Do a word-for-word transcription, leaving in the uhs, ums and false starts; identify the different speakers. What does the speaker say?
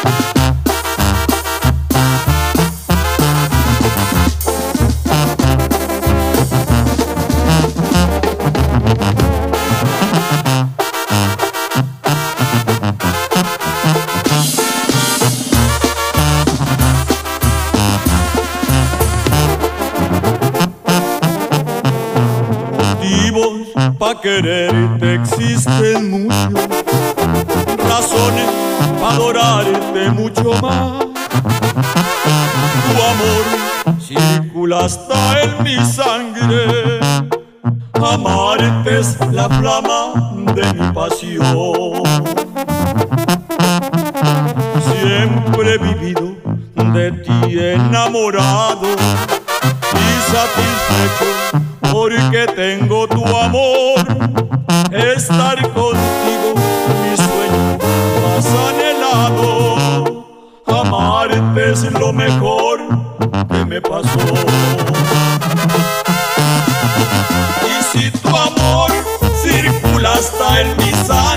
Speaker 1: Pa' quererte existen muchos, razones pa' adorarte mucho más. Tu amor circula hasta en mi sangre, amarte es la flama de mi pasión. Siempre he vivido de ti enamorado y satisfecho porque tengo tu amor. Estar contigo, mi sueño más anhelado. Amarte es lo mejor que me pasó. Y si tu amor circula hasta en mi sangre,